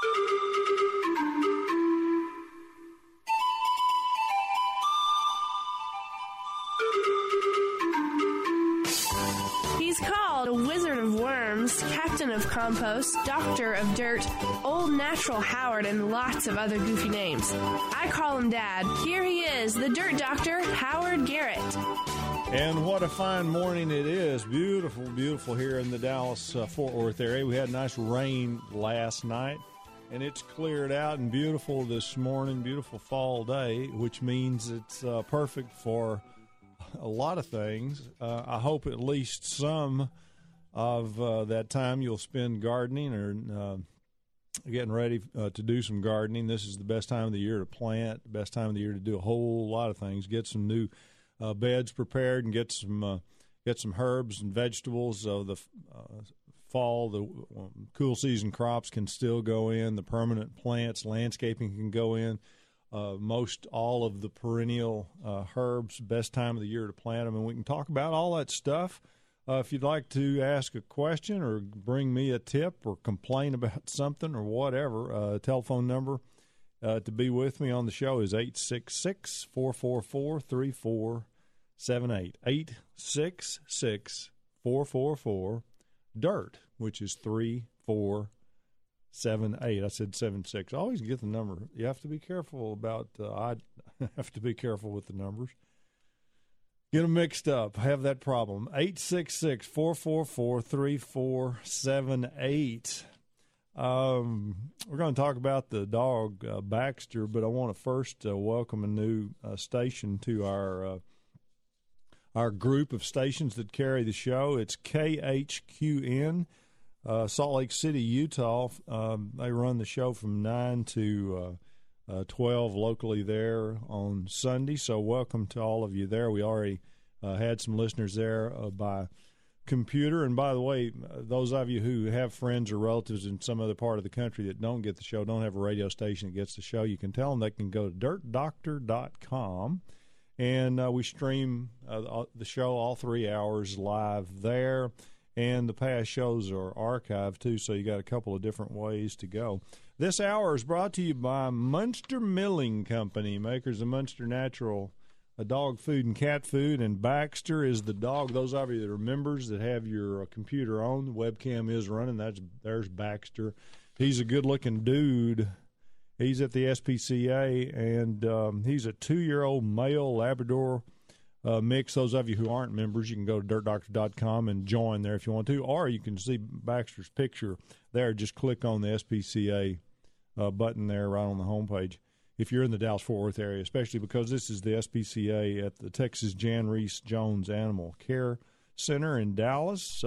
He's called a wizard of worms, captain of compost, doctor of dirt, old natural Howard, and lots of other goofy names. I call him Dad. Here he is, the dirt doctor, Howard Garrett. And what a fine morning it is. Beautiful, beautiful here in the Dallas-Fort Worth area. We had nice rain last night, and it's cleared out and beautiful this morning. Beautiful fall day, which means it's perfect for a lot of things. I hope at least some of that time you'll spend gardening or getting ready to do some gardening. This is the best time of the year to plant, the best time of the year to do a whole lot of things. Get some new beds prepared and get some herbs and vegetables. The fall, the cool season crops can still go in. The permanent plants, landscaping can go in. Most all of the perennial herbs, best time of the year to plant them. And we can talk about all that stuff. If you'd like to ask a question or bring me a tip or complain about something or whatever, telephone number to be with me on the show is 866-444-3478. 866-444-DIRT, which is 3478. I said 76. I always get the number. You have to be careful about, I have to be careful with the numbers. Get them mixed up. Have that problem. 866-444-3478. We're going to talk about the dog Baxter, but I want to first welcome a new station to our group of stations that carry the show. It's KHQN, Salt Lake City, Utah. They run the show from 9 to 12 locally there on Sunday, so welcome to all of you there. We already had some listeners there by computer. And by the way, those of you who have friends or relatives in some other part of the country that don't get the show, don't have a radio station that gets the show, you can tell them they can go to dirtdoctor.com, and we stream the show all 3 hours live there. And the past shows are archived, too, so you got a couple of different ways to go. This hour is brought to you by Munster Milling Company, makers of Munster Natural dog food and cat food, and Baxter is the dog. Those of you that are members that have your computer on, the webcam is running. There's Baxter. He's a good-looking dude. He's at the SPCA, and he's a 2-year-old male Labrador mix. Those of you who aren't members, you can go to dirtdoctor.com and join there if you want to, or you can see Baxter's picture there. Just click on the SPCA button there right on the homepage if you're in the Dallas-Fort Worth area, especially because this is the SPCA at the Texas Jan Reese Jones Animal Care Center in Dallas,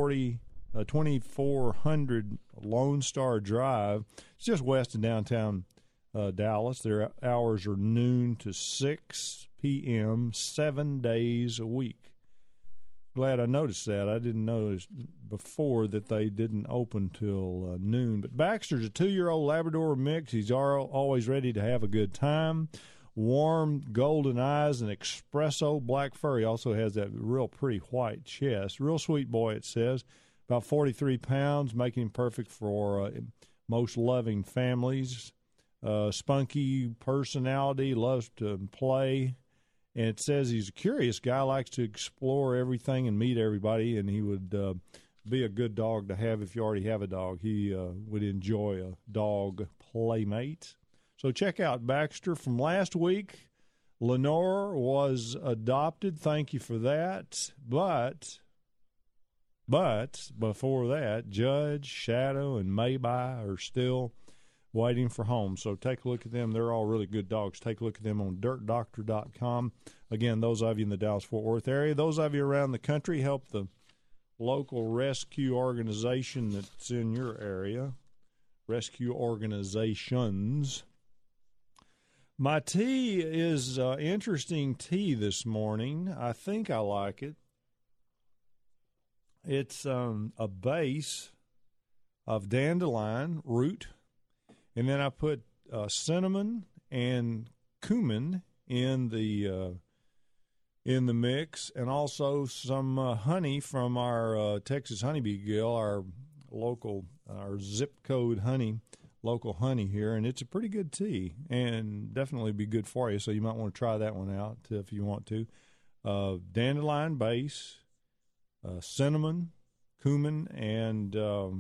2400 Lone Star Drive. It's just west of downtown Dallas. Their hours are noon to 6 p.m., 7 days a week. Glad I noticed that. I didn't notice before that they didn't open till noon. But Baxter's a 2-year-old Labrador mix. He's always ready to have a good time. Warm golden eyes and espresso black fur. He also has that real pretty white chest. Real sweet boy, it says. About 43 pounds, making him perfect for most loving families. Spunky personality, loves to play. And it says he's a curious guy, likes to explore everything and meet everybody, and he would be a good dog to have if you already have a dog. He would enjoy a dog playmate. So check out Baxter from last week. Lenore was adopted. Thank you for that. But before that, Judge, Shadow, and Mayby are still waiting for home. So take a look at them. They're all really good dogs. Take a look at them on dirtdoctor.com. Again, those of you in the Dallas-Fort Worth area, those of you around the country, help the local rescue organization that's in your area. Rescue organizations. My tea is interesting tea this morning. I think I like it. It's a base of dandelion root, and then I put cinnamon and cumin in the mix, and also some honey from our Texas Honeybee Gill, our local, our zip code honey local honey here, and it's a pretty good tea and definitely be good for you. So you might want to try that one out if you want to. Dandelion base, cinnamon, cumin, and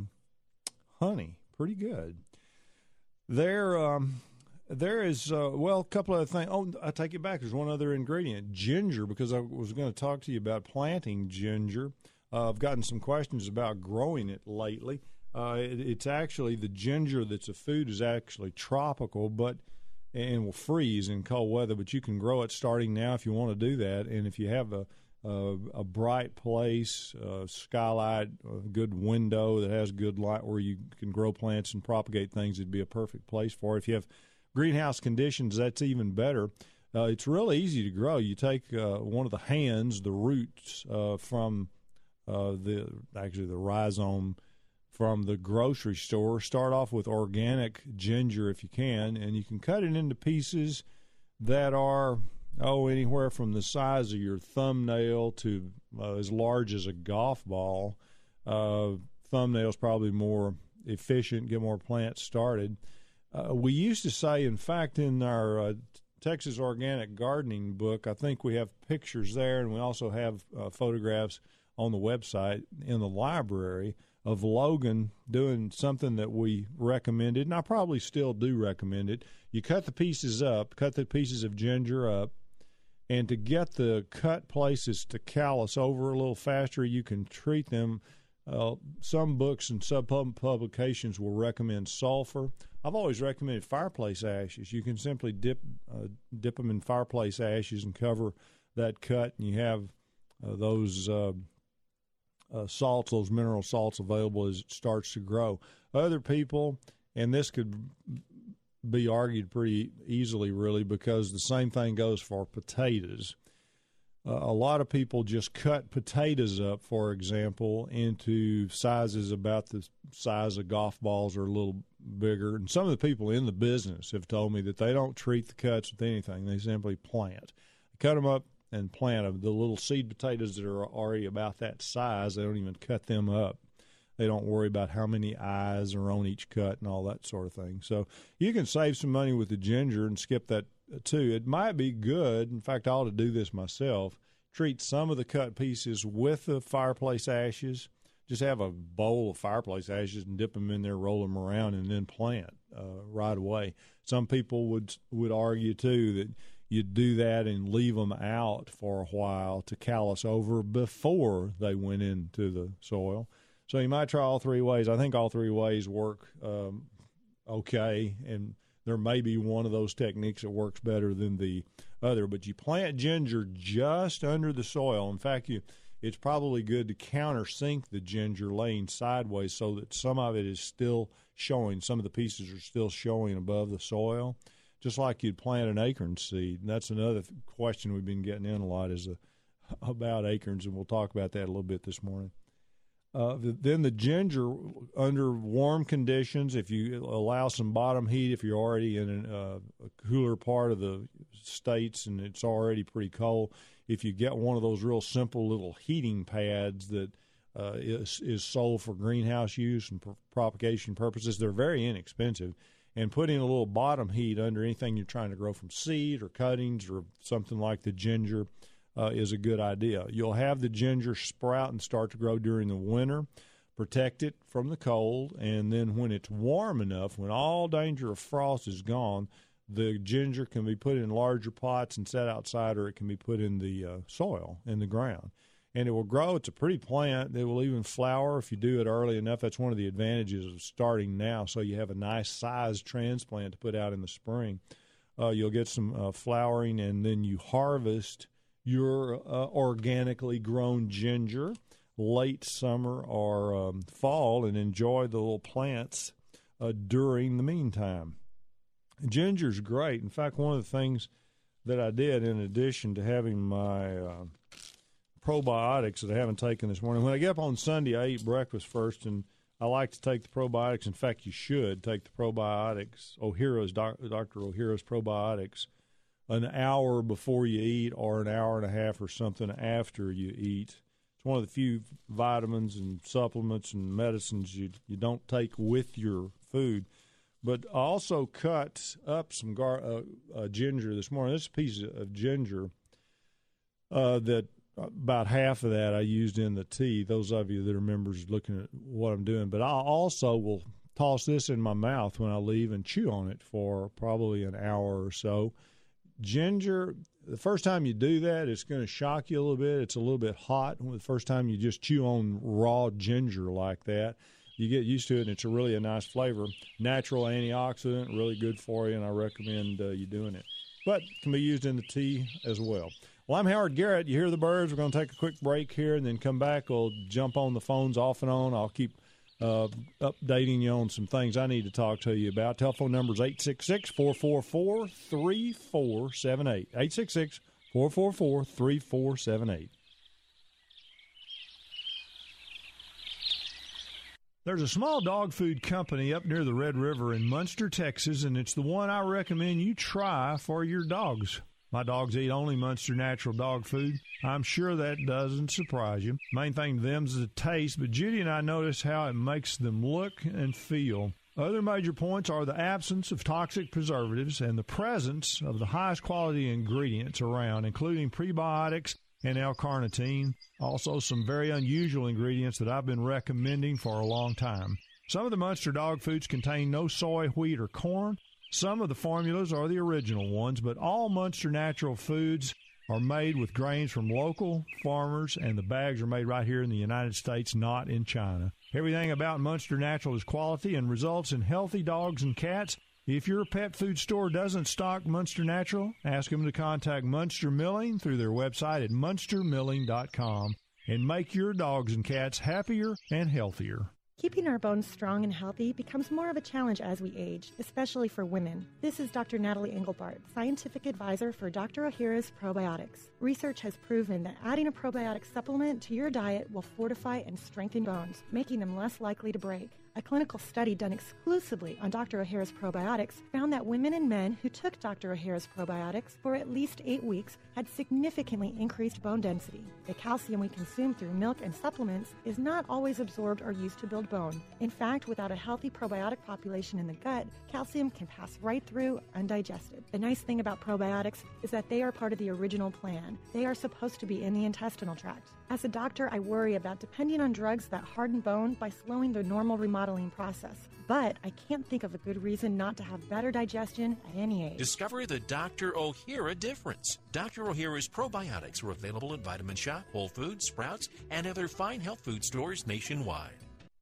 honey. Pretty good. There is, a couple other things. Oh, I take it back. There's one other ingredient, ginger, because I was going to talk to you about planting ginger. I've gotten some questions about growing it lately. It's actually, the ginger that's a food is actually tropical, and will freeze in cold weather, but you can grow it starting now if you want to do that. And if you have a bright place, skylight, a good window that has good light where you can grow plants and propagate things, it'd be a perfect place for it. If you have greenhouse conditions, that's even better. It's really easy to grow. You take one of the hands, the roots from the rhizome from the grocery store. Start off with organic ginger if you can, and you can cut it into pieces that are anywhere from the size of your thumbnail to as large as a golf ball. Thumbnail's probably more efficient, get more plants started. We used to say, in fact, in our Texas Organic Gardening book, I think we have pictures there, and we also have photographs on the website in the library of Logan doing something that we recommended, and I probably still do recommend it. You cut the pieces of ginger up, and to get the cut places to callus over a little faster, you can treat them. Some books and sub-publications will recommend sulfur. I've always recommended fireplace ashes. You can simply dip them in fireplace ashes and cover that cut, and you have those salts, those mineral salts available as it starts to grow. Other people, and this could be argued pretty easily, really, because the same thing goes for potatoes. A lot of people just cut potatoes up, for example, into sizes about the size of golf balls or a little bigger. And some of the people in the business have told me that they don't treat the cuts with anything. They simply plant. Cut them up and plant them. The little seed potatoes that are already about that size, they don't even cut them up. They don't worry about how many eyes are on each cut and all that sort of thing. So you can save some money with the ginger and skip that too. It might be good. In fact, I ought to do this myself. Treat some of the cut pieces with the fireplace ashes. Just have a bowl of fireplace ashes and dip them in there, roll them around, and then plant right away. Some people would argue too that you'd do that and leave them out for a while to callus over before they went into the soil. So you might try all three ways. I think all three ways work okay, and there may be one of those techniques that works better than the other. But you plant ginger just under the soil. In fact, it's probably good to countersink the ginger laying sideways so that some of it is still showing. Some of the pieces are still showing above the soil, just like you'd plant an acorn seed. And that's another question we've been getting in a lot is about acorns, and we'll talk about that a little bit this morning. Then the ginger, under warm conditions, if you allow some bottom heat, if you're already in a cooler part of the states and it's already pretty cold, if you get one of those real simple little heating pads that is sold for greenhouse use and propagation purposes, they're very inexpensive. And putting a little bottom heat under anything you're trying to grow from seed or cuttings or something like the ginger is a good idea. You'll have the ginger sprout and start to grow during the winter. Protect it from the cold, and then when it's warm enough, when all danger of frost is gone, the ginger can be put in larger pots and set outside, or it can be put in the soil, in the ground. And it will grow. It's a pretty plant. It will even flower if you do it early enough. That's one of the advantages of starting now, so you have a nice sized transplant to put out in the spring. You'll get some flowering, and then you harvest your organically grown ginger late summer or fall and enjoy the little plants during the meantime. Ginger's great. In fact, one of the things that I did in addition to having my probiotics that I haven't taken this morning, when I get up on Sunday, I eat breakfast first, and I like to take the probiotics. In fact, you should take the probiotics, Dr. O'Hara's probiotics, an hour before you eat or an hour and a half or something after you eat. It's one of the few vitamins and supplements and medicines you don't take with your food. But I also cut up some ginger this morning. This is a piece of ginger that about half of that I used in the tea. Those of you that are members looking at what I'm doing. But I also will toss this in my mouth when I leave and chew on it for probably an hour or so. Ginger, the first time you do that, it's going to shock you a little bit. It's a little bit hot. The first time you just chew on raw ginger like that, you get used to it, and it's really a nice flavor. Natural antioxidant, really good for you, and I recommend you doing it. But it can be used in the tea as well. Well, I'm Howard Garrett. You hear the birds. We're going to take a quick break here and then come back. We'll jump on the phones off and on. I'll keep updating you on some things I need to talk to you about. Telephone number is 866-444-3478. 866-444-3478. There's a small dog food company up near the Red River in Munster, Texas, and it's the one I recommend you try for your dogs. My dogs eat only Munster natural dog food. I'm sure that doesn't surprise you. Main thing to them is the taste, but Judy and I notice how it makes them look and feel. Other major points are the absence of toxic preservatives and the presence of the highest quality ingredients around, including prebiotics and L-carnitine. Also, some very unusual ingredients that I've been recommending for a long time. Some of the Munster dog foods contain no soy, wheat, or corn. Some of the formulas are the original ones, but all Munster natural foods are made with grains from local farmers, and the bags are made right here in the United States, not in China. Everything about Munster Natural is quality and results in healthy dogs and cats. If your pet food store doesn't stock Munster Natural, ask them to contact Munster Milling through their website at munstermilling.com and make your dogs and cats happier and healthier. Keeping our bones strong and healthy becomes more of a challenge as we age, especially for women. This is Dr. Natalie Engelbart, scientific advisor for Dr. Ohhira's Probiotics. Research has proven that adding a probiotic supplement to your diet will fortify and strengthen bones, making them less likely to break. A clinical study done exclusively on Dr. Ohhira's Probiotics found that women and men who took Dr. Ohhira's Probiotics for at least 8 weeks had significantly increased bone density. The calcium we consume through milk and supplements is not always absorbed or used to build bone. In fact, without a healthy probiotic population in the gut, calcium can pass right through undigested. The nice thing about probiotics is that they are part of the original plan. They are supposed to be in the intestinal tract. As a doctor, I worry about depending on drugs that harden bone by slowing the normal remodeling process. But I can't think of a good reason not to have better digestion at any age. Discover the Dr. Ohhira difference. Dr. Ohhira's probiotics are available at Vitamin Shop, Whole Foods, Sprouts, and other fine health food stores nationwide.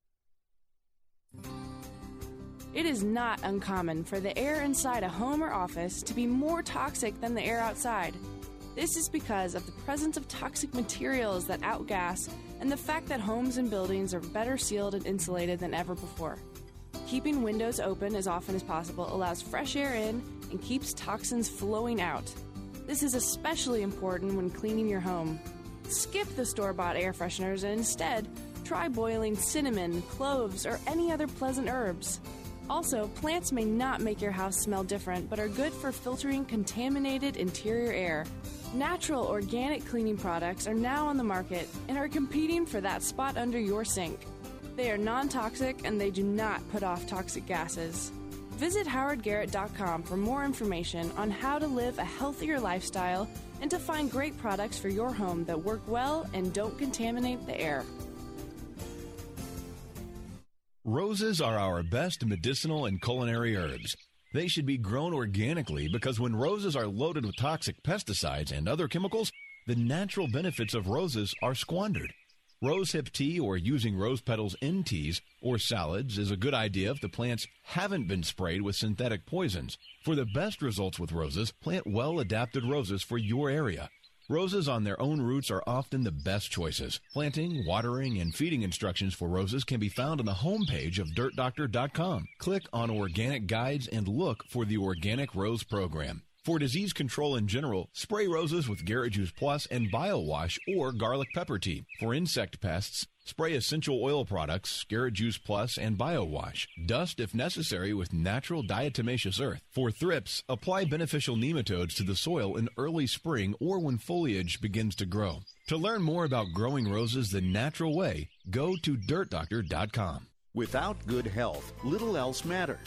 It is not uncommon for the air inside a home or office to be more toxic than the air outside. This is because of the presence of toxic materials that outgas and the fact that homes and buildings are better sealed and insulated than ever before. Keeping windows open as often as possible allows fresh air in and keeps toxins flowing out. This is especially important when cleaning your home. Skip the store-bought air fresheners and instead try boiling cinnamon, cloves, or any other pleasant herbs. Also, plants may not make your house smell different, but are good for filtering contaminated interior air. Natural organic cleaning products are now on the market and are competing for that spot under your sink. They are non-toxic and they do not put off toxic gases. Visit howardgarrett.com for more information on how to live a healthier lifestyle and to find great products for your home that work well and don't contaminate the air. Roses are our best medicinal and culinary herbs. They should be grown organically because when roses are loaded with toxic pesticides and other chemicals, the natural benefits of roses are squandered. Rosehip tea or using rose petals in teas or salads is a good idea if the plants haven't been sprayed with synthetic poisons. For the best results with roses, plant well-adapted roses for your area. Roses on their own roots are often the best choices. Planting, watering, and feeding instructions for roses can be found on the homepage of DirtDoctor.com. Click on Organic Guides and look for the Organic Rose Program. For disease control in general, spray roses with Garrett Juice Plus and BioWash or garlic pepper tea. For insect pests, spray essential oil products, Garrett Juice Plus and BioWash. Dust if necessary with natural diatomaceous earth. For thrips, apply beneficial nematodes to the soil in early spring or when foliage begins to grow. To learn more about growing roses the natural way, go to DirtDoctor.com. Without good health, little else matters.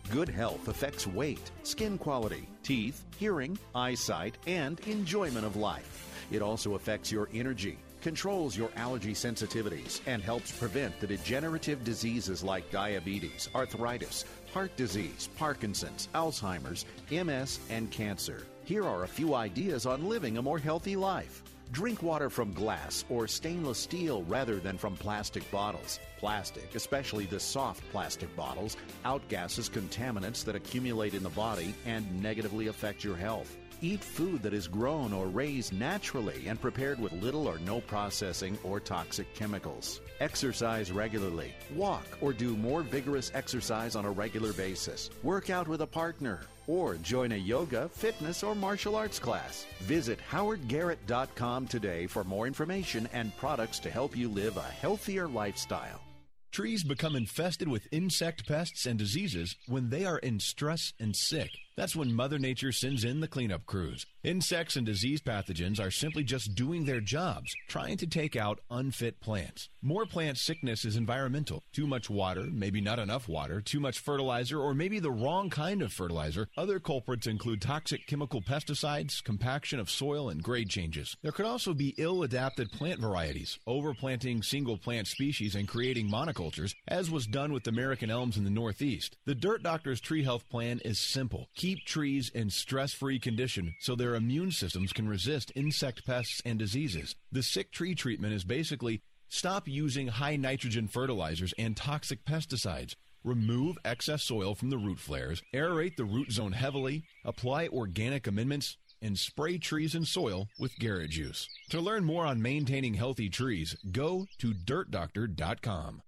Good health affects weight, skin quality, teeth, hearing, eyesight, and enjoyment of life. It also affects your energy, controls your allergy sensitivities, and helps prevent the degenerative diseases like diabetes, arthritis, heart disease, Parkinson's, Alzheimer's, MS, and cancer. Here are a few ideas on living a more healthy life. Drink water from glass or stainless steel rather than from plastic bottles. Plastic, especially the soft plastic bottles, outgasses contaminants that accumulate in the body and negatively affect your health. Eat food that is grown or raised naturally and prepared with little or no processing or toxic chemicals. Exercise regularly. Walk or do more vigorous exercise on a regular basis. Work out with a partner. Or join a yoga, fitness, or martial arts class. Visit howardgarrett.com today for more information and products to help you live a healthier lifestyle. Trees become infested with insect pests and diseases when they are in stress and sick. That's when Mother Nature sends in the cleanup crews. Insects and disease pathogens are simply just doing their jobs, trying to take out unfit plants. More plant sickness is environmental. Too much water, maybe not enough water, too much fertilizer, or maybe the wrong kind of fertilizer. Other culprits include toxic chemical pesticides, compaction of soil, and grade changes. There could also be ill-adapted plant varieties, overplanting single plant species and creating monocultures, as was done with American elms in the Northeast. The Dirt Doctor's Tree Health Plan is simple. Keep trees in stress-free condition so their immune systems can resist insect pests and diseases. The sick tree treatment is basically stop using high nitrogen fertilizers and toxic pesticides. Remove excess soil from the root flares, aerate the root zone heavily, apply organic amendments, and spray trees and soil with Garrett Juice. To learn more on maintaining healthy trees, go to dirtdoctor.com.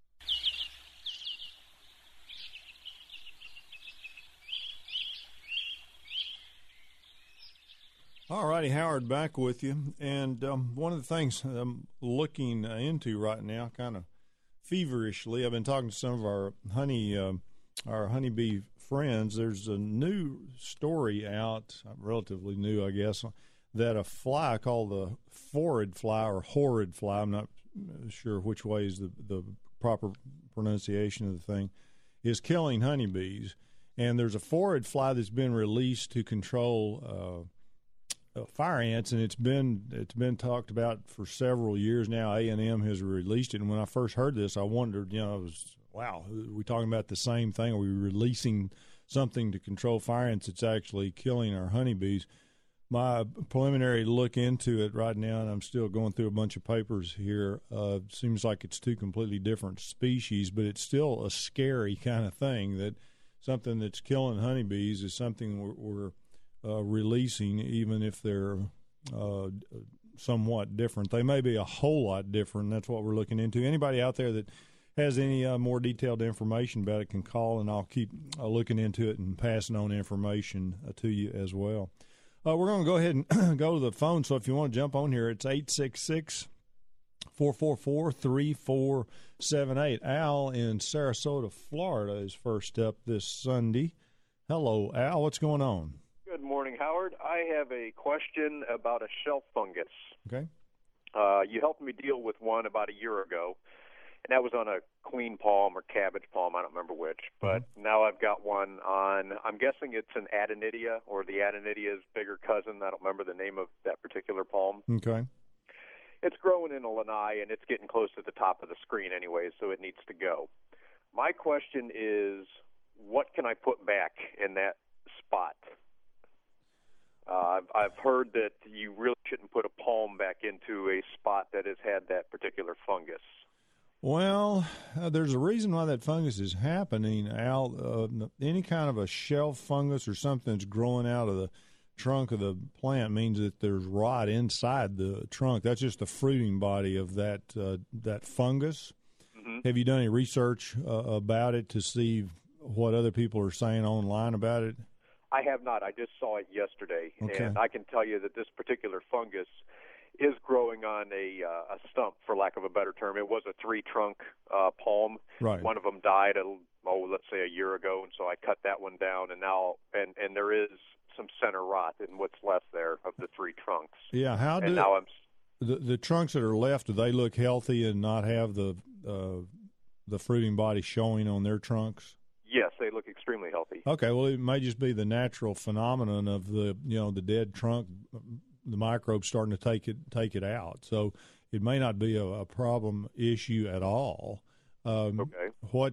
All righty, Howard, back with you. And one of the things I'm looking into right now, kind of feverishly, I've been talking to some of our honeybee friends. There's a new story out, relatively new, I guess, that a fly called the phorid fly or horrid fly, I'm not sure which way is the proper pronunciation of the thing, is killing honeybees. And there's a phorid fly that's been released to control fire ants, and it's been talked about for several years now. A&M has released it, and when I first heard this, I wondered, wow, are we talking about the same thing? Are we releasing something to control fire ants that's actually killing our honeybees? My preliminary look into it right now, and I'm still going through a bunch of papers here, seems like it's two completely different species, but it's still a scary kind of thing, that something that's killing honeybees is something we're releasing, even if they're somewhat different. They may be a whole lot different. That's what we're looking into. Anybody out there that has any more detailed information about it can call, and I'll keep looking into it and passing on information to you as well. We're going to go ahead and go to the phone, so if you want to jump on here, it's 866-444-3478. Al in Sarasota, Florida is first up this Sunday. Hello, Al. What's going on? Good morning, Howard. I have a question about a shelf fungus. Okay. You helped me deal with one about a year ago, and that was on a queen palm or cabbage palm, I don't remember which. But now I've got one on, I'm guessing it's an Adenidia, or the Adenidia's bigger cousin. I don't remember the name of that particular palm. Okay. It's growing in a lanai, and it's getting close to the top of the screen anyway, so it needs to go. My question is, what can I put back in that spot? I've heard that you really shouldn't put a palm back into a spot that has had that particular fungus. Well, there's a reason why that fungus is happening, Al. Any kind of a shelf fungus or something that's growing out of the trunk of the plant means that there's rot inside the trunk. That's just the fruiting body of that fungus. Mm-hmm. Have you done any research about it to see what other people are saying online about it? I have not. I just saw it yesterday, okay. And I can tell you that this particular fungus is growing on a stump, for lack of a better term. It was a three-trunk palm. Right. One of them died, let's say a year ago, and so I cut that one down, and now and there is some center rot in what's left there of the three trunks. Yeah. The trunks that are left, do they look healthy and not have the fruiting body showing on their trunks? Yes, they look extremely extremely healthy. Okay, well, it may just be the natural phenomenon of the dead trunk, the microbes starting to take it out. So it may not be a problem issue at all. Okay.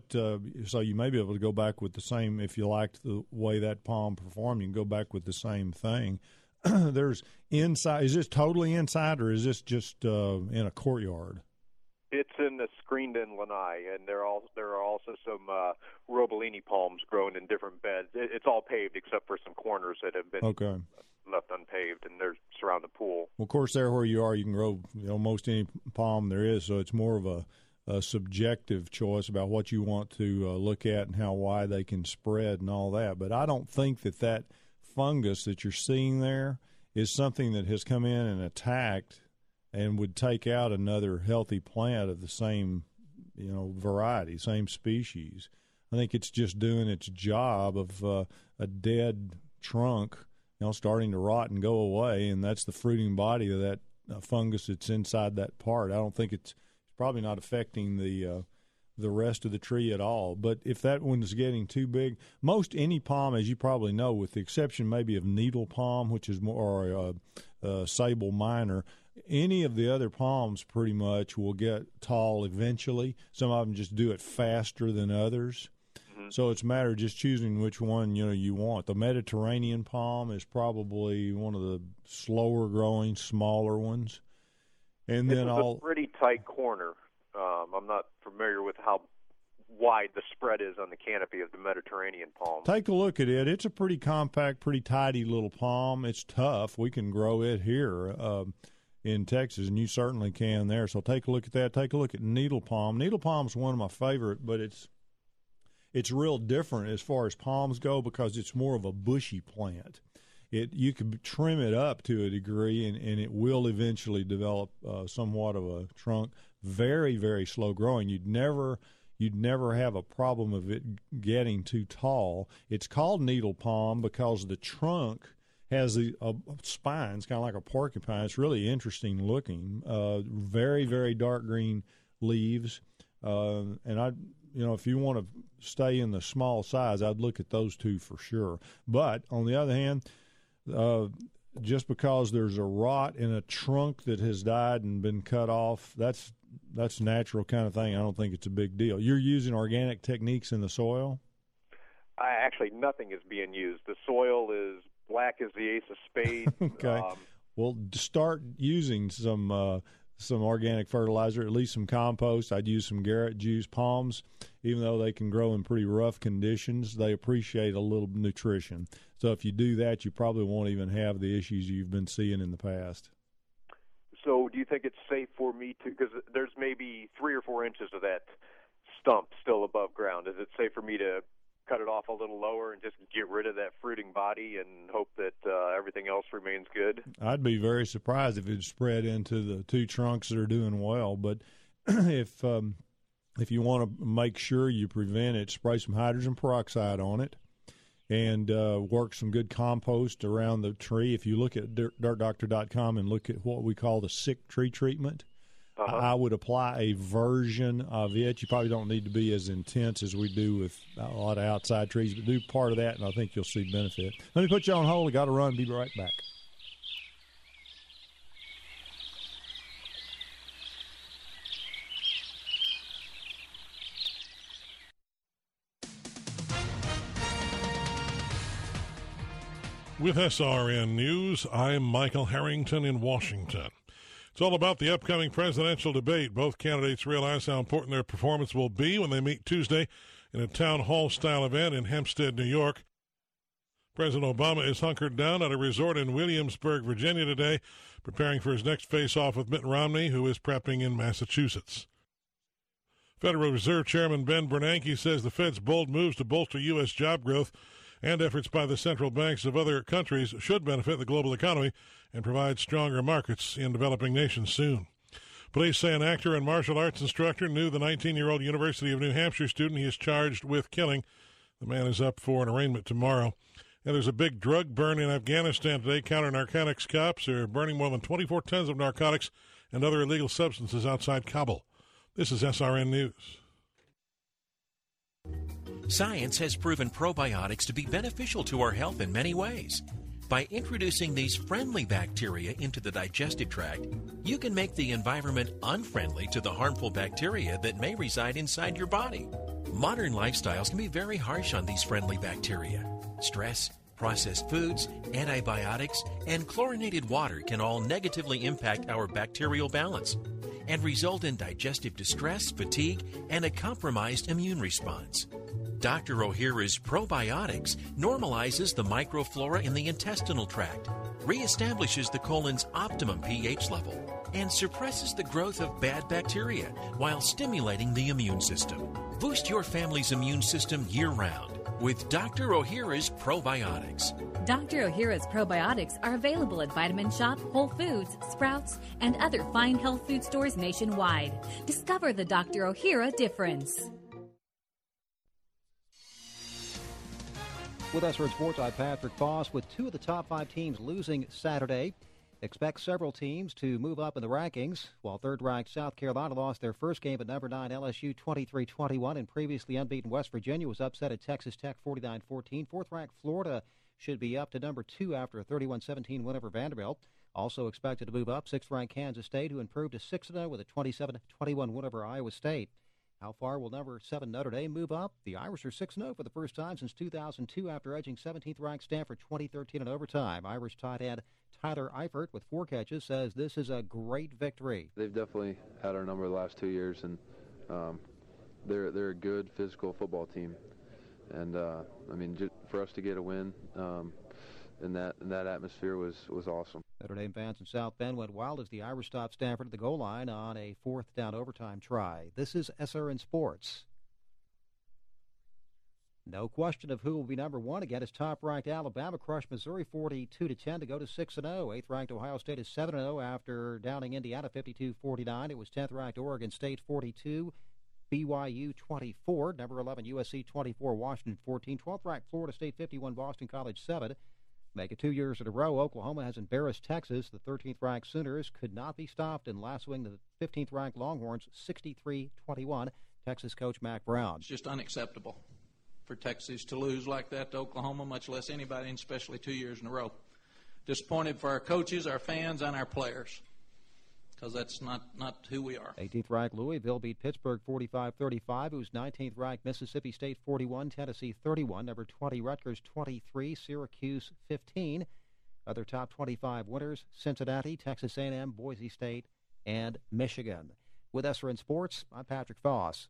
So you may be able to go back with the same, if you liked the way that palm performed, you can go back with the same thing. There's inside. Is this totally inside, or is this just in a courtyard? It's in the screened-in lanai, and there are also some Robolini palms growing in different beds. It's all paved except for some corners that have been left unpaved, and they're surround the pool. Well, of course, there where you are, you can grow almost any palm there is, so it's more of a subjective choice about what you want to look at and how wide they can spread and all that. But I don't think that fungus that you're seeing there is something that has come in and attacked and would take out another healthy plant of the same, variety, same species. I think it's just doing its job of a dead trunk, starting to rot and go away, and that's the fruiting body of that fungus that's inside that part. I don't think it's probably not affecting the rest of the tree at all. But if that one is getting too big, most any palm, as you probably know, with the exception maybe of needle palm, which is more sable minor, any of the other palms pretty much will get tall eventually. Some of them just do it faster than others. Mm-hmm. So it's a matter of just choosing which one you want. The Mediterranean palm is probably one of the slower growing, smaller ones. And then a pretty tight corner. I'm not familiar with how wide the spread is on the canopy of the Mediterranean palm. Take a look at it. It's a pretty compact, pretty tidy little palm. It's tough. We can grow it here in Texas, and you certainly can there. So take a look at that. Take a look at needle palm. Needle palm is one of my favorite, but it's real different as far as palms go because it's more of a bushy plant. You could trim it up to a degree, and it will eventually develop somewhat of a trunk. Very, very slow growing. You'd never have a problem of it getting too tall. It's called needle palm because the trunk has a spine. It's kind of like a porcupine. It's really interesting looking. Very, very dark green leaves. And if you want to stay in the small size, I'd look at those two for sure. But on the other hand, just because there's a rot in a trunk that has died and been cut off, that's natural kind of thing. I don't think it's a big deal. You're using organic techniques in the soil? Actually, nothing is being used. The soil is black as the ace of spades. Okay. Well, start using some organic fertilizer, at least some compost. I'd use some Garrett juice. Palms, even though they can grow in pretty rough conditions, they appreciate a little nutrition. So if you do that, you probably won't even have the issues you've been seeing in the past. So do you think it's safe for me to, because there's maybe 3 or 4 inches of that stump still above ground, is it safe for me to cut it off a little lower and just get rid of that fruiting body and hope that everything else remains good? I'd be very surprised if it spread into the 2 trunks that are doing well. But if you want to make sure you prevent it, spray some hydrogen peroxide on it and work some good compost around the tree. If you look at dirtdoctor.com and look at what we call the sick tree treatment, I would apply a version of it. You probably don't need to be as intense as we do with a lot of outside trees, but do part of that, and I think you'll see benefit. Let me put you on hold. I got to run. Be right back. With SRN News, I'm Michael Harrington in Washington. It's all about the upcoming presidential debate. Both candidates realize how important their performance will be when they meet Tuesday in a town hall-style event in Hempstead, New York. President Obama is hunkered down at a resort in Williamsburg, Virginia today, preparing for his next face-off with Mitt Romney, who is prepping in Massachusetts. Federal Reserve Chairman Ben Bernanke says the Fed's bold moves to bolster U.S. job growth and efforts by the central banks of other countries should benefit the global economy and provide stronger markets in developing nations soon. Police say an actor and martial arts instructor knew the 19-year-old University of New Hampshire student he is charged with killing. The man is up for an arraignment tomorrow. And there's a big drug burn in Afghanistan today. Counter-narcotics cops are burning more than 24 tons of narcotics and other illegal substances outside Kabul. This is SRN News. Science has proven probiotics to be beneficial to our health in many ways. By introducing these friendly bacteria into the digestive tract, you can make the environment unfriendly to the harmful bacteria that may reside inside your body. Modern lifestyles can be very harsh on these friendly bacteria. Stress, processed foods, antibiotics, and chlorinated water can all negatively impact our bacterial balance and result in digestive distress, fatigue, and a compromised immune response. Dr. Ohhira's probiotics normalizes the microflora in the intestinal tract, reestablishes the colon's optimum pH level, and suppresses the growth of bad bacteria while stimulating the immune system. Boost your family's immune system year-round with Dr. Ohhira's probiotics. Dr. Ohhira's probiotics are available at Vitamin Shop, Whole Foods, Sprouts, and other fine health food stores nationwide. Discover the Dr. Ohhira difference. With us for Sports, I'm Patrick Foss. With two of the top 5 teams losing Saturday, expect several teams to move up in the rankings. While third-ranked South Carolina lost their first game at number 9 LSU 23-21, and previously unbeaten West Virginia was upset at Texas Tech 49-14. Fourth-ranked Florida should be up to number 2 after a 31-17 win over Vanderbilt. Also expected to move up, sixth-ranked Kansas State, who improved to 6-0 with a 27-21 win over Iowa State. How far will number 7 Notre Dame move up? The Irish are 6-0 for the first time since 2002 after edging 17th-ranked Stanford 2013 in overtime. Irish tight end Tyler Eifert with 4 catches says this is a great victory. They've definitely had our number the last 2 years, and they're a good physical football team. And just for us to get a win in that atmosphere was awesome. Notre Dame fans in South Bend went wild as the Irish stopped Stanford at the goal line on a 4th-down overtime try. This is SRN Sports. No question of who will be number 1 again as top-ranked Alabama crushed Missouri 42-10 to go to 6-0. 8th-ranked Ohio State is 7-0 after downing Indiana 52-49. It was 10th-ranked Oregon State 42, BYU 24, number 11 USC 24, Washington 14, 12th-ranked Florida State 51, Boston College 7. Make it 2 years in a row. Oklahoma has embarrassed Texas. The 13th-ranked Sooners could not be stopped in lassoing the 15th-ranked Longhorns 63-21. Texas coach Mack Brown. It's just unacceptable for Texas to lose like that to Oklahoma, much less anybody, and especially 2 years in a row. Disappointed for our coaches, our fans, and our players, because that's not who we are. 18th-ranked Louisville beat Pittsburgh 45-35. It was 19th-ranked Mississippi State 41, Tennessee 31, number 20 Rutgers 23, Syracuse 15. Other top 25 winners, Cincinnati, Texas A&M, Boise State, and Michigan. With SRN Sports, I'm Patrick Foss.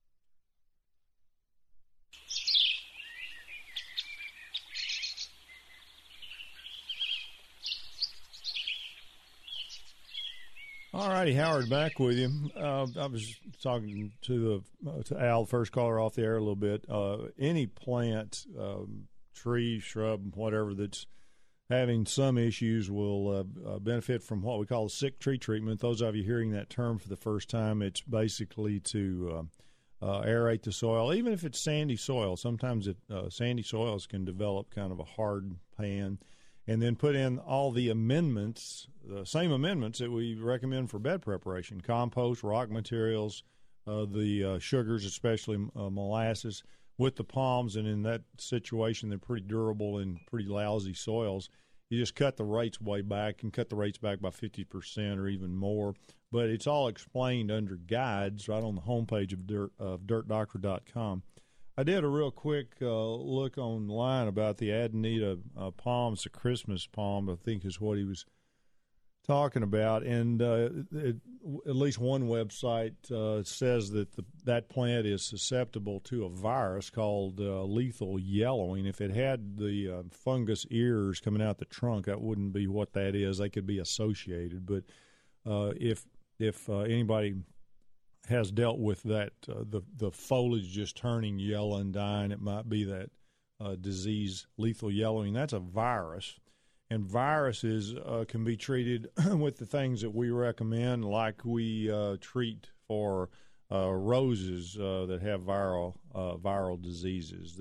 All righty, Howard, back with you. I was talking to Al, first caller off the air a little bit. Any plant, tree, shrub, whatever that's having some issues will benefit from what we call a sick tree treatment. Those of you hearing that term for the first time, it's basically to aerate the soil, even if it's sandy soil. Sometimes sandy soils can develop kind of a hard pan. And then put in all the amendments, the same amendments that we recommend for bed preparation: compost, rock materials, the sugars, especially molasses, with the palms. And in that situation, they're pretty durable in pretty lousy soils. You just cut the rates way back and cut the rates back by 50% or even more. But it's all explained under guides right on the homepage of dirtdoctor.com. I did a real quick look online about the Adanita palm. It's a Christmas palm, I think is what he was talking about. And at least one website says that that plant is susceptible to a virus called lethal yellowing. If it had the fungus ears coming out the trunk, that wouldn't be what that is. They could be associated. But if anybody has dealt with that, the foliage just turning yellow and dying, it might be that disease, lethal yellowing. That's a virus, and viruses can be treated with the things that we recommend, like we treat for roses that have viral diseases.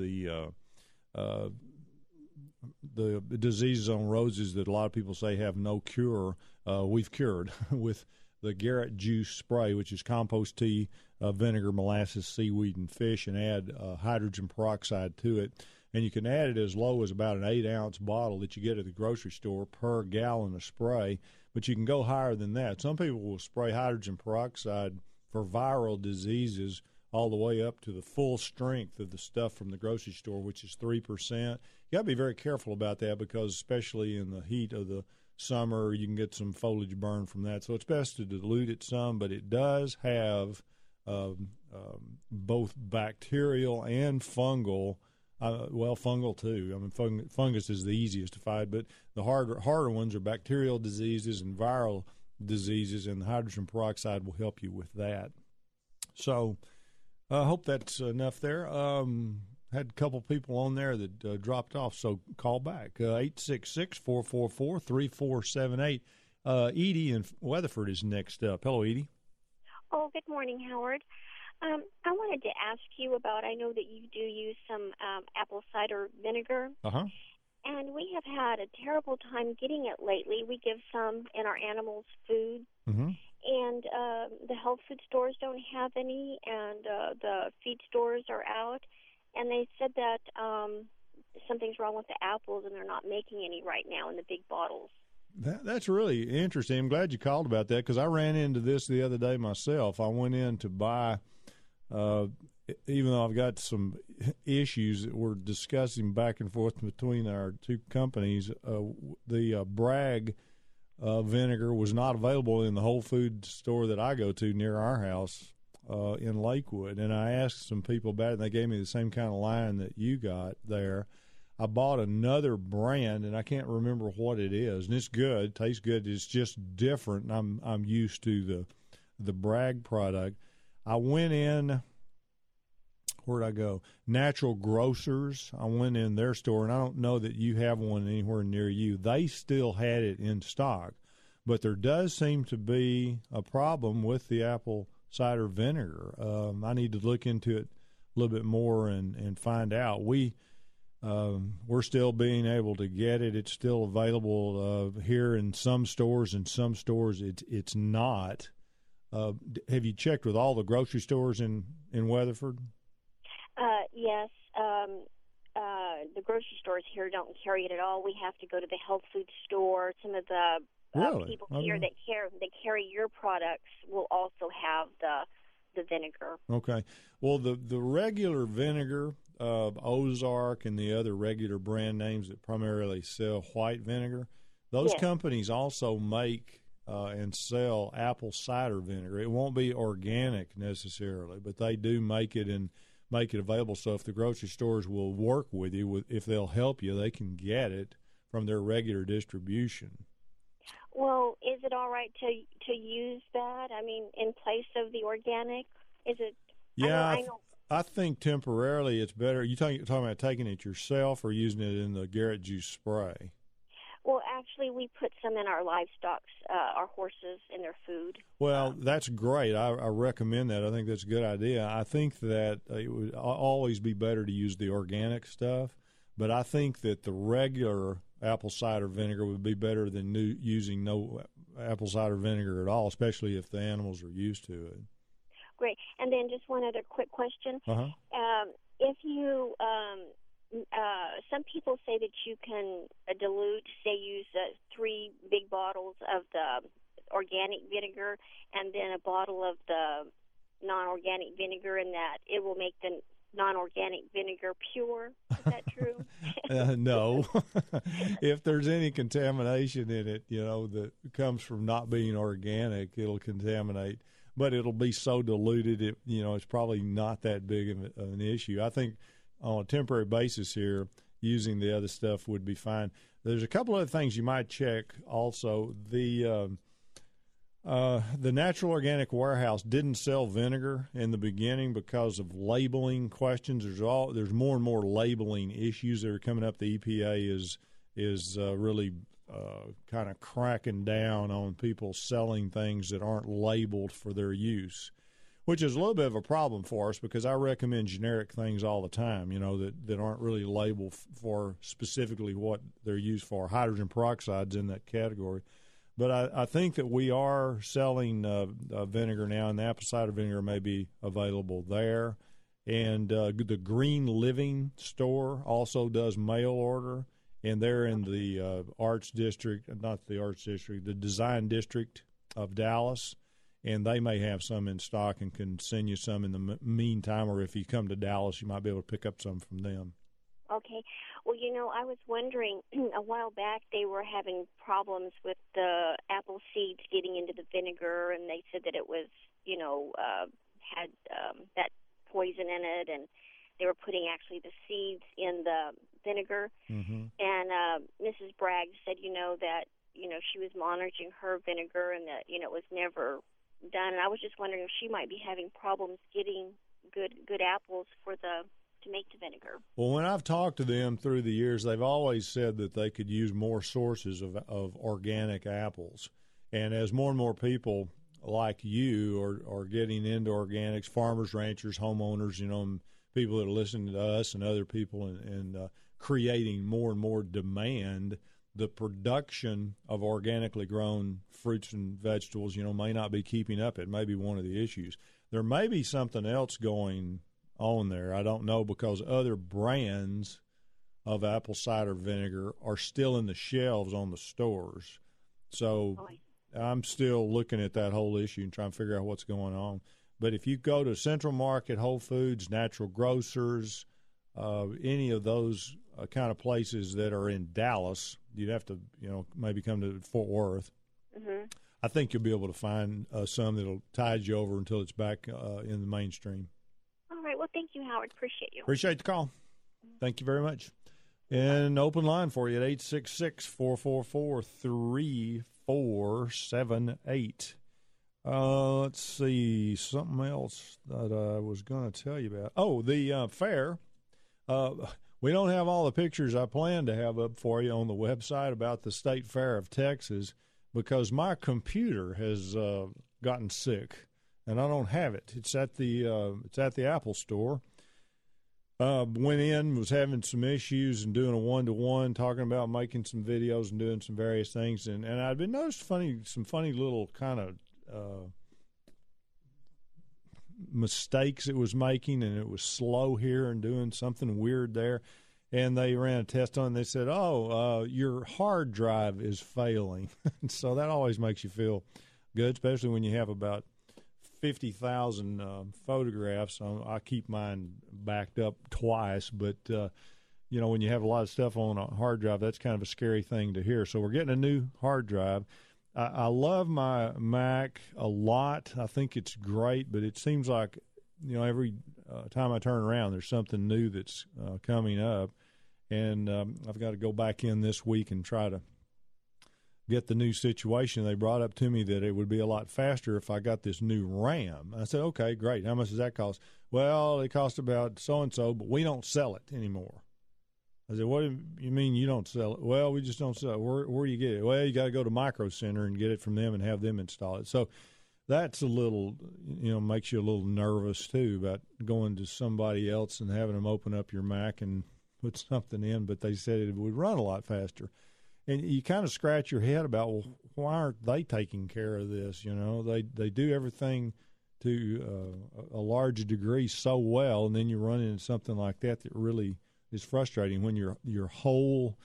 The diseases on roses that a lot of people say have no cure, we've cured with the Garrett Juice Spray, which is compost tea, vinegar, molasses, seaweed, and fish, and add hydrogen peroxide to it. And you can add it as low as about an 8-ounce bottle that you get at the grocery store per gallon of spray, but you can go higher than that. Some people will spray hydrogen peroxide for viral diseases all the way up to the full strength of the stuff from the grocery store, which is 3%. You got to be very careful about that because especially in the heat of the summer, you can get some foliage burn from that. So it's best to dilute it some, but it does have both bacterial and fungal. Fungal too. I mean, fungus is the easiest to fight, but the harder ones are bacterial diseases and viral diseases, and the hydrogen peroxide will help you with that. So I hope that's enough there. Had a couple people on there that dropped off, so call back. 866-444-3478. Edie in Weatherford is next up. Hello, Edie. Oh, good morning, Howard. I wanted to ask you about, I know that you do use some apple cider vinegar. Uh-huh. And we have had a terrible time getting it lately. We give some in our animals' food. Mm-hmm. And the health food stores don't have any, and the feed stores are out. And they said that something's wrong with the apples, and they're not making any right now in the big bottles. That's really interesting. I'm glad you called about that because I ran into this the other day myself. I went in to buy, even though I've got some issues that we're discussing back and forth between our two companies, the Bragg vinegar was not available in the Whole Foods store that I go to near our house in Lakewood. And I asked some people about it, and they gave me the same kind of line that you got there. I bought another brand, and I can't remember what it is, and it's good, tastes good. It's just different. I'm used to the Bragg product. I went in. Where'd I go? Natural Grocers. I went in their store, and I don't know that you have one anywhere near you. They still had it in stock, but there does seem to be a problem with the apple cider vinegar. I need to look into it a little bit more and find out. We're still being able to get it. It's still available here in some stores. In some stores, it's not. Have you checked with all the grocery stores in Weatherford? Yes. The grocery stores here don't carry it at all. We have to go to the health food store. Some of the people here that carry your products will also have the vinegar. Okay. Well, the regular vinegar, Ozark and the other regular brand names that primarily sell white vinegar, those companies also make and sell apple cider vinegar. It won't be organic necessarily, but they do make it and make it available. So if the grocery stores will work with you, if they'll help you, they can get it from their regular distribution. Well, is it all right to use that? I mean, in place of the organic? Is it? Yeah, I think temporarily it's better. You talking about taking it yourself or using it in the Garrett Juice Spray? Well, actually, we put some in our livestock, our horses, in their food. Well, that's great. I recommend that. I think that's a good idea. I think that it would always be better to use the organic stuff, but I think that the regular apple cider vinegar would be better than using no apple cider vinegar at all, especially if the animals are used to it. Great. And then just one other quick question. Uh-huh. If you some people say that you can dilute, say use 3 big bottles of the organic vinegar and then a bottle of the non-organic vinegar, and that it will make the non-organic vinegar pure. Is that true? No. If there's any contamination in it, that comes from not being organic, it'll contaminate. But it'll be so diluted, it's probably not that big of an issue. I think on a temporary basis here, using the other stuff would be fine. There's a couple other things you might check also. The Natural Organic Warehouse didn't sell vinegar in the beginning because of labeling questions. There's more and more labeling issues that are coming up. The EPA is really kind of cracking down on people selling things that aren't labeled for their use, which is a little bit of a problem for us because I recommend generic things all the time, that aren't really labeled for specifically what they're used for. Hydrogen peroxide's in that category. But I think that we are selling vinegar now, and the apple cider vinegar may be available there. And the Green Living store also does mail order, and they're in the Arts District, not the Arts District, the Design District of Dallas, and they may have some in stock and can send you some in the meantime, or if you come to Dallas, you might be able to pick up some from them. Okay. Well, I was wondering, a while back they were having problems with the apple seeds getting into the vinegar, and they said that it was, had that poison in it, and they were putting actually the seeds in the vinegar. Mm-hmm. And Mrs. Bragg said, that, she was monitoring her vinegar and that, it was never done. And I was just wondering if she might be having problems getting good apples to make the vinegar. Well, when I've talked to them through the years, they've always said that they could use more sources of organic apples. And as more and more people like you are getting into organics, farmers, ranchers, homeowners, people that are listening to us and other people and creating more and more demand, the production of organically grown fruits and vegetables, may not be keeping up. It may be one of the issues. There may be something else going on there. I don't know, because other brands of apple cider vinegar are still in the shelves on the stores. So I'm still looking at that whole issue and trying to figure out what's going on. But if you go to Central Market, Whole Foods, Natural Grocers, any of those kind of places that are in Dallas, you'd have to, maybe come to Fort Worth. Mm-hmm. I think you'll be able to find some that'll tide you over until it's back in the mainstream. All right. Well, thank you, Howard. Appreciate you. Appreciate the call. Thank you very much. And open line for you at 866-444-3478. Let's see, something else that I was going to tell you about. Oh, the fair. We don't have all the pictures I planned to have up for you on the website about the State Fair of Texas because my computer has gotten sick, and I don't have it. It's at the Apple Store. Went in, was having some issues and doing a one-to-one, talking about making some videos and doing some various things. And I'd been noticed some funny little kind of mistakes it was making, and it was slow here and doing something weird there. And they ran a test on it, and they said, your hard drive is failing. So that always makes you feel good, especially when you have about 50,000 photographs. I keep mine backed up twice, but when you have a lot of stuff on a hard drive, that's kind of a scary thing to hear. So we're getting a new hard drive. I love my Mac a lot. I think it's great, but it seems like every time I turn around, there's something new that's coming up, and I've got to go back in this week and try to get the new situation. They brought up to me that it would be a lot faster if I got this new RAM. I said, okay, great. How much does that cost? Well, it costs about so-and-so, but we don't sell it anymore. I said, what do you mean you don't sell it? Well, we just don't sell it. Where do you get it? Well, you got to go to Micro Center and get it from them and have them install it. So that's a little, makes you a little nervous, too, about going to somebody else and having them open up your Mac and put something in. But they said it would run a lot faster. And you kind of scratch your head about, well, why aren't they taking care of this? They do everything to a large degree so well, and then you run into something like that really is frustrating when your whole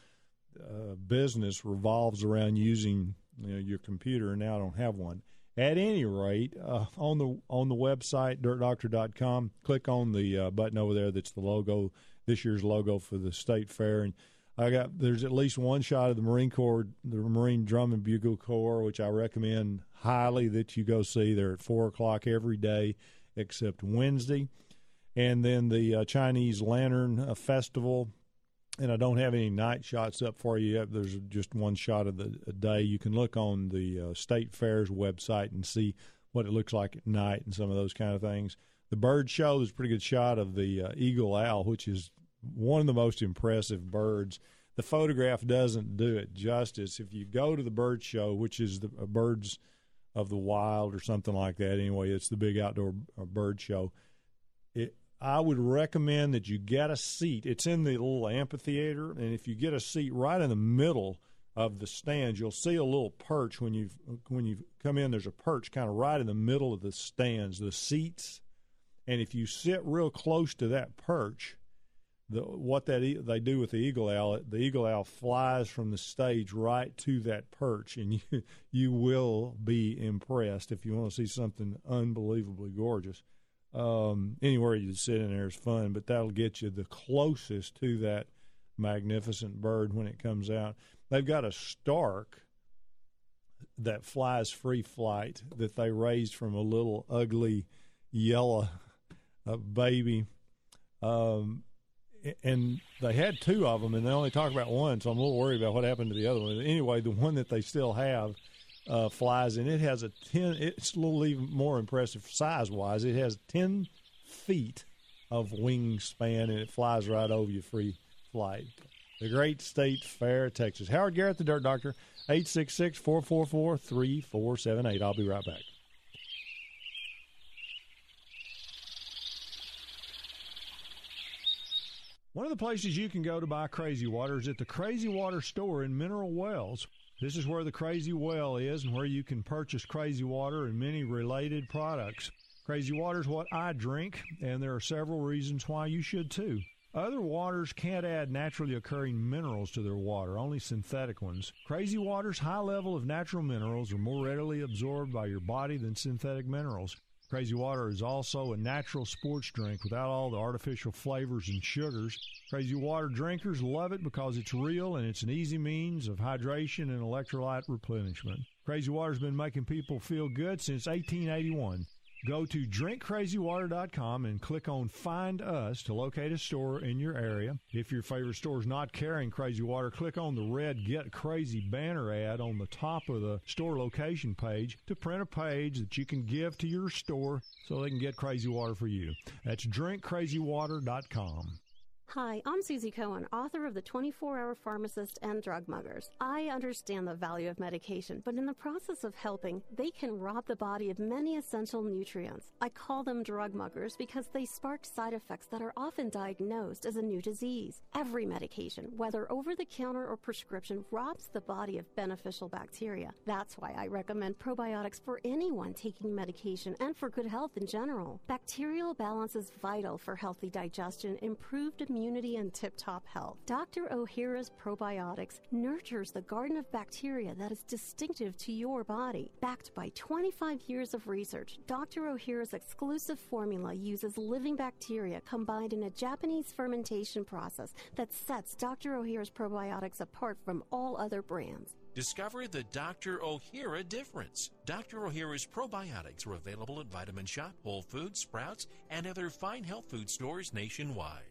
business revolves around using your computer, and now I don't have one. At any rate, on the website, dirtdoctor.com, click on the button over there that's the logo, this year's logo for the State Fair, and there's at least one shot of the Marine Corps, the Marine Drum and Bugle Corps, which I recommend highly that you go see. They're at 4 o'clock every day except Wednesday. And then the Chinese Lantern Festival. And I don't have any night shots up for you yet. There's just one shot of the day. You can look on the State Fair's website and see what it looks like at night and some of those kind of things. The bird show, there's a pretty good shot of the eagle owl, which is one of the most impressive birds. The photograph doesn't do it justice. If you go to the bird show, which is the Birds of the Wild or something like that, anyway, it's the big outdoor bird show. I would recommend that you get a seat. It's in the little amphitheater, and if you get a seat right in the middle of the stands, you'll see a little perch when you come in. There's a perch kind of right in the middle of the stands, the seats, and if you sit real close to that perch, what they do with the eagle owl flies from the stage right to that perch, and you will be impressed if you want to see something unbelievably gorgeous. Anywhere you sit in there is fun, but that'll get you the closest to that magnificent bird when it comes out. They've got a stork that flies free flight that they raised from a little ugly yellow baby. And they had two of them, and they only talk about one, so I'm a little worried about what happened to the other one. Anyway, the one that they still have flies, and it has it's a little even more impressive size-wise. It has 10 feet of wingspan, and it flies right over you free flight. The Great State Fair, Texas. Howard Garrett, the Dirt Doctor, 866-444-3478. I'll be right back. One of the places you can go to buy Crazy Water is at the Crazy Water store in Mineral Wells. This is where the Crazy Well is and where you can purchase Crazy Water and many related products. Crazy Water is what I drink, and there are several reasons why you should too. Other waters can't add naturally occurring minerals to their water, only synthetic ones. Crazy Water's high level of natural minerals are more readily absorbed by your body than synthetic minerals. Crazy Water is also a natural sports drink without all the artificial flavors and sugars. Crazy Water drinkers love it because it's real and it's an easy means of hydration and electrolyte replenishment. Crazy Water's been making people feel good since 1881. Go to drinkcrazywater.com and click on Find Us to locate a store in your area. If your favorite store is not carrying Crazy Water, click on the red Get Crazy banner ad on the top of the store location page to print a page that you can give to your store so they can get Crazy Water for you. That's drinkcrazywater.com. Hi, I'm Susie Cohen, author of The 24-Hour Pharmacist and Drug Muggers. I understand the value of medication, but in the process of helping, they can rob the body of many essential nutrients. I call them drug muggers because they spark side effects that are often diagnosed as a new disease. Every medication, whether over-the-counter or prescription, robs the body of beneficial bacteria. That's why I recommend probiotics for anyone taking medication and for good health in general. Bacterial balance is vital for healthy digestion, improved immunity, and tip-top health. Dr. Ohhira's Probiotics nurtures the garden of bacteria that is distinctive to your body. Backed by 25 years of research, Dr. Ohhira's exclusive formula uses living bacteria combined in a Japanese fermentation process that sets Dr. Ohhira's Probiotics apart from all other brands. Discover the Dr. Ohhira difference. Dr. Ohhira's probiotics are available at Vitamin Shop, Whole Foods, Sprouts, and other fine health food stores nationwide.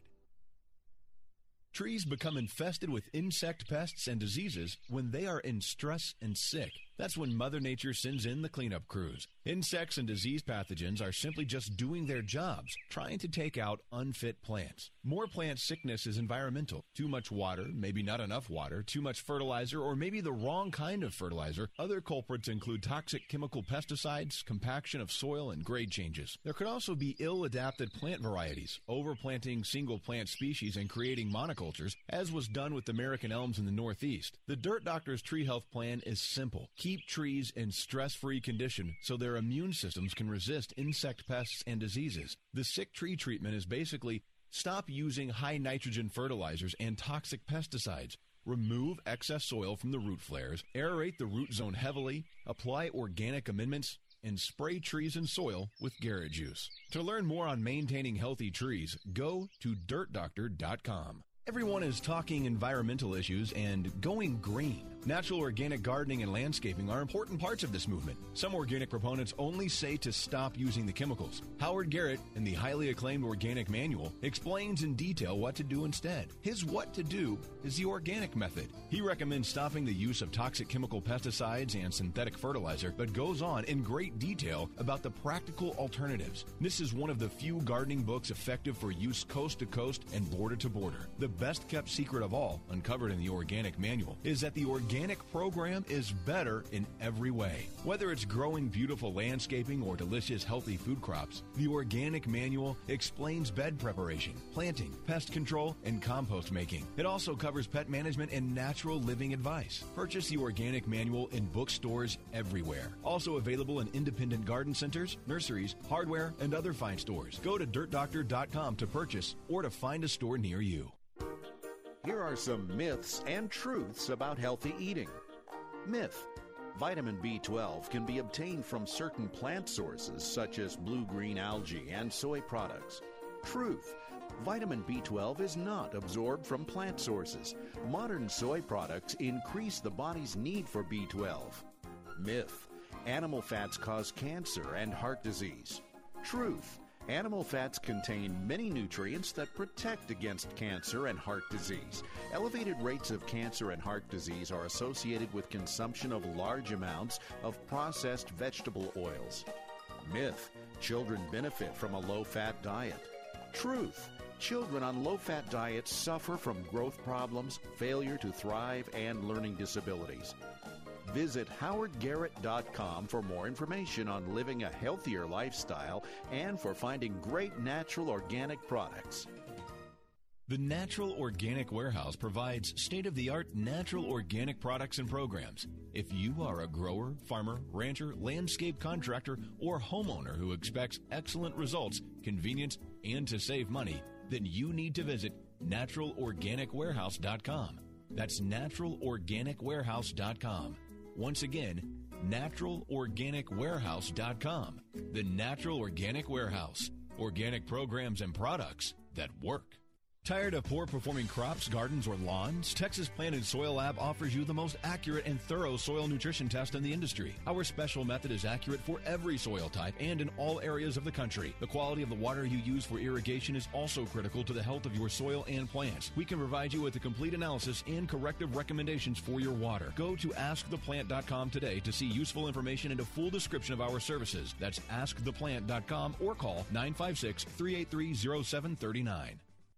Trees become infested with insect pests and diseases when they are in stress and sick. That's when Mother Nature sends in the cleanup crews. Insects and disease pathogens are simply just doing their jobs, trying to take out unfit plants. More plant sickness is environmental. Too much water, maybe not enough water, too much fertilizer, or maybe the wrong kind of fertilizer. Other culprits include toxic chemical pesticides, compaction of soil, and grade changes. There could also be ill-adapted plant varieties, overplanting single plant species and creating monocultures, as was done with American elms in the Northeast. The Dirt Doctor's Tree Health Plan is simple. Keep trees in stress-free condition so their immune systems can resist insect pests and diseases. The sick tree treatment is basically stop using high nitrogen fertilizers and toxic pesticides. Remove excess soil from the root flares, aerate the root zone heavily, apply organic amendments, and spray trees and soil with Garrett Juice. To learn more on maintaining healthy trees, go to dirtdoctor.com. Everyone is talking environmental issues and going green. Natural organic gardening and landscaping are important parts of this movement. Some organic proponents only say to stop using the chemicals. Howard Garrett, in the highly acclaimed Organic Manual, explains in detail what to do instead. His what to do is the organic method. He recommends stopping the use of toxic chemical pesticides and synthetic fertilizer, but goes on in great detail about the practical alternatives. This is one of the few gardening books effective for use coast to coast and border to border. The best kept secret of all, uncovered in the Organic Manual, is that the organic organic program is better in every way. Whether it's growing beautiful landscaping or delicious healthy food crops, the Organic Manual explains bed preparation, planting, pest control, and compost making. It also covers pet management and natural living advice. Purchase the Organic Manual in bookstores everywhere. Also available in independent garden centers, nurseries, hardware, and other fine stores. Go to dirtdoctor.com to purchase or to find a store near you. Here are some myths and truths about healthy eating. Myth: vitamin B12 can be obtained from certain plant sources such as blue-green algae and soy products. Truth: vitamin B12 is not absorbed from plant sources. Modern soy products increase the body's need for B12. Myth: animal fats cause cancer and heart disease. Truth: animal fats contain many nutrients that protect against cancer and heart disease. Elevated rates of cancer and heart disease are associated with consumption of large amounts of processed vegetable oils. Myth: children benefit from a low-fat diet. Truth: children on low-fat diets suffer from growth problems, failure to thrive, and learning disabilities. Visit howardgarrett.com for more information on living a healthier lifestyle and for finding great natural organic products. The Natural Organic Warehouse provides state-of-the-art natural organic products and programs. If you are a grower, farmer, rancher, landscape contractor, or homeowner who expects excellent results, convenience, and to save money, then you need to visit naturalorganicwarehouse.com. That's naturalorganicwarehouse.com. Once again, naturalorganicwarehouse.com. The Natural Organic Warehouse. Organic programs and products that work. Tired of poor-performing crops, gardens, or lawns? Texas Plant and Soil Lab offers you the most accurate and thorough soil nutrition test in the industry. Our special method is accurate for every soil type and in all areas of the country. The quality of the water you use for irrigation is also critical to the health of your soil and plants. We can provide you with a complete analysis and corrective recommendations for your water. Go to AskThePlant.com today to see useful information and a full description of our services. That's AskThePlant.com or call 956-383-0739.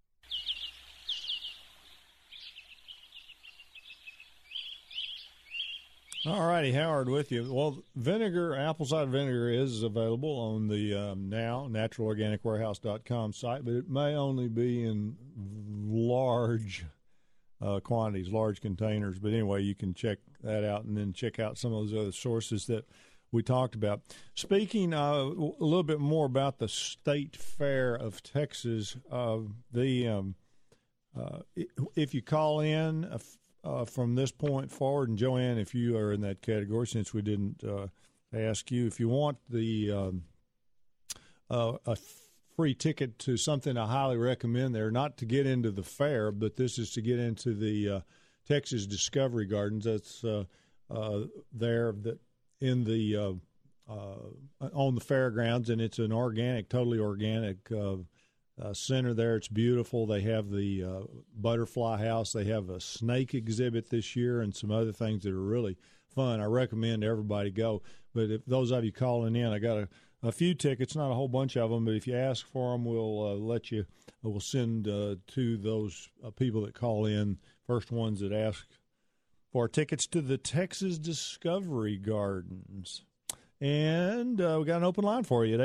All righty, Howard with you. Well, vinegar, apple cider vinegar is available on the now naturalorganicwarehouse.com site, but it may only be in large quantities, large containers. But anyway, you can check that out and then check out some of those other sources that we talked about. Speaking a little bit more about the State Fair of Texas, if you call in from this point forward, and Joanne, if you are in that category, since we didn't ask you, if you want the a free ticket to something I highly recommend there, not to get into the fair, but this is to get into the Texas Discovery Gardens. That's there that in the on the fairgrounds, and it's an organic, totally organic center there. It's beautiful. They have the butterfly house. They have a snake exhibit this year and some other things that are really fun. I recommend everybody go. But if those of you calling in, I got a few tickets, not a whole bunch of them, but if you ask for them, we'll send to those people that call in, first ones that ask for tickets to the Texas Discovery Gardens. And we got an open line for you at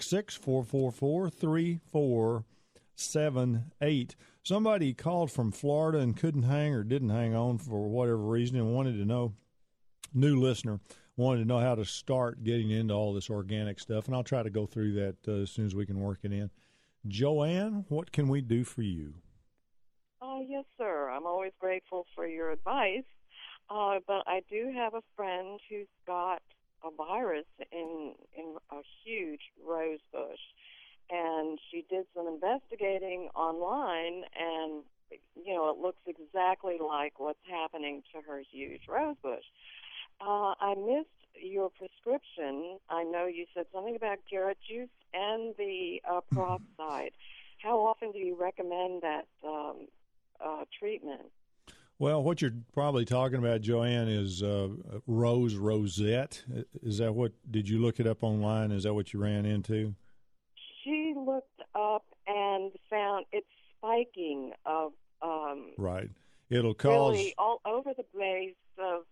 866-444-3478. Somebody called from Florida and couldn't hang or didn't hang on for whatever reason and wanted to know, new listener, wanted to know how to start getting into all this organic stuff. And I'll try to go through that as soon as we can work it in. Joanne, what can we do for you? Yes, sir. I'm always grateful for your advice. But I do have a friend who's got a virus in a huge rose bush, and she did some investigating online, and it looks exactly like what's happening to her huge rose bush. I missed your prescription. I know you said something about carrot juice and the peroxide. How often do you recommend that treatment? Well, what you're probably talking about, Joanne, is rosette. Is that what? Did you look it up online? Is that what you ran into? She looked up and found it's spiking of right. It'll cause really all over the place of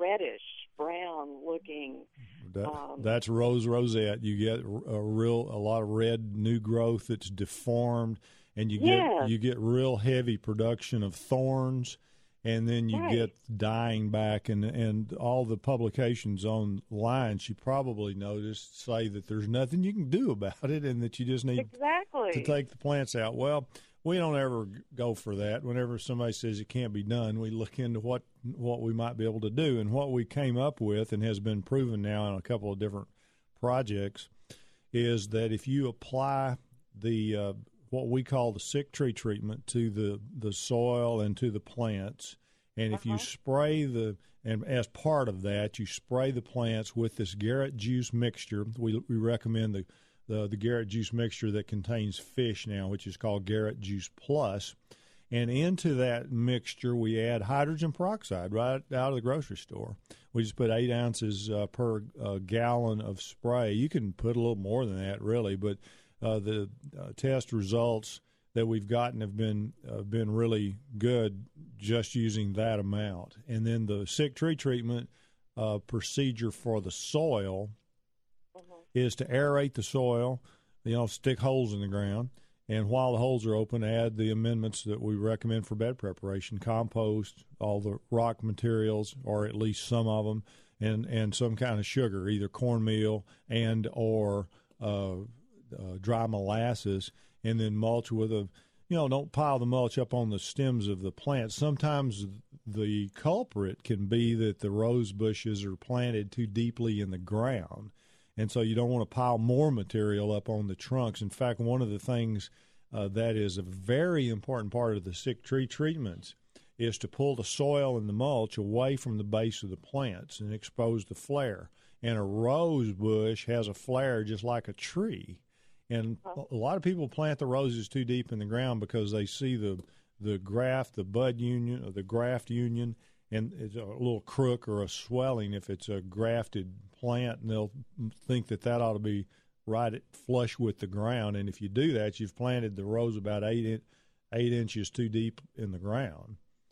reddish brown looking. That's rose rosette. You get a lot of red new growth that's deformed, and you get real heavy production of thorns. And then you get dying back, and all the publications online, she probably noticed, say that there's nothing you can do about it and that you just need to take the plants out. Well, we don't ever go for that. Whenever somebody says it can't be done, we look into what we might be able to do. And what we came up with, and has been proven now in a couple of different projects, is that if you apply the what we call the sick tree treatment to the soil and to the plants. And if you spray and as part of that, you spray the plants with this Garrett juice mixture. We recommend the Garrett juice mixture that contains fish now, which is called Garrett Juice Plus. And into that mixture, we add hydrogen peroxide right out of the grocery store. We just put 8 ounces per gallon of spray. You can put a little more than that, really, but the test results that we've gotten have been really good just using that amount. And then the sick tree treatment procedure for the soil is to aerate the soil, stick holes in the ground, and while the holes are open, add the amendments that we recommend for bed preparation: compost, all the rock materials, or at least some of them, and some kind of sugar, either cornmeal and or dry molasses, and then mulch with don't pile the mulch up on the stems of the plants. Sometimes the culprit can be that the rose bushes are planted too deeply in the ground, and so you don't want to pile more material up on the trunks. In fact, one of the things that is a very important part of the sick tree treatments is to pull the soil and the mulch away from the base of the plants and expose the flare. And a rose bush has a flare just like a tree. And a lot of people plant the roses too deep in the ground because they see the graft, the bud union, or the graft union, and it's a little crook or a swelling if it's a grafted plant, and they'll think that ought to be right flush with the ground. And if you do that, you've planted the rose about 8 inches too deep in the ground.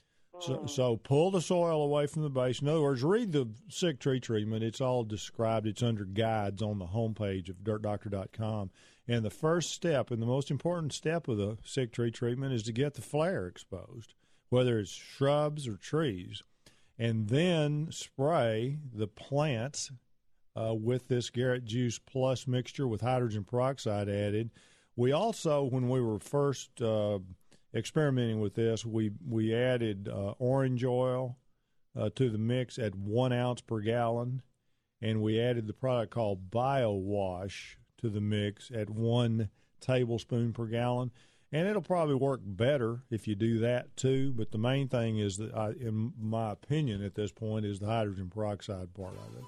So pull the soil away from the base. In other words, read the sick tree treatment. It's all described. It's under guides on the homepage of dirtdoctor.com. And the first step, and the most important step of the sick tree treatment, is to get the flare exposed, whether it's shrubs or trees, and then spray the plants with this Garrett Juice Plus mixture with hydrogen peroxide added. We also, when we were first experimenting with this, we added orange oil to the mix at 1 ounce per gallon, and we added the product called BioWash to the mix at 1 tablespoon per gallon. And it'll probably work better if you do that too, but the main thing is that, in my opinion at this point, is the hydrogen peroxide part of it.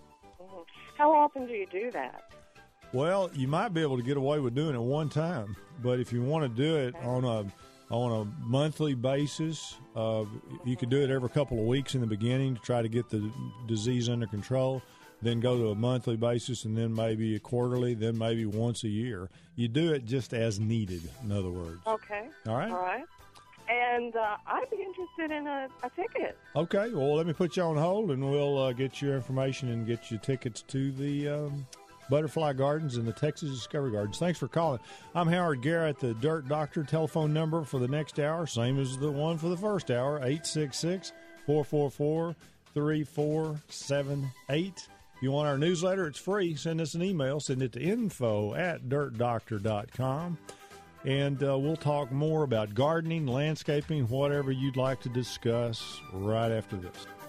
How often do you do that? Well, you might be able to get away with doing it one time, but if you want to do it on a monthly basis, you could do it every couple of weeks in the beginning to try to get the disease under control, then go to a monthly basis, and then maybe a quarterly, then maybe once a year. You do it just as needed, in other words. Okay. All right. All right. And I'd be interested in a ticket. Okay. Well, let me put you on hold, and we'll get your information and get you tickets to the Butterfly Gardens and the Texas Discovery Gardens. Thanks for calling. I'm Howard Garrett, the Dirt Doctor. Telephone number for the next hour, same as the one for the first hour, 866-444-3478. If you want our newsletter, it's free. Send us an email. Send it to info@dirtdoctor.com. And we'll talk more about gardening, landscaping, whatever you'd like to discuss right after this.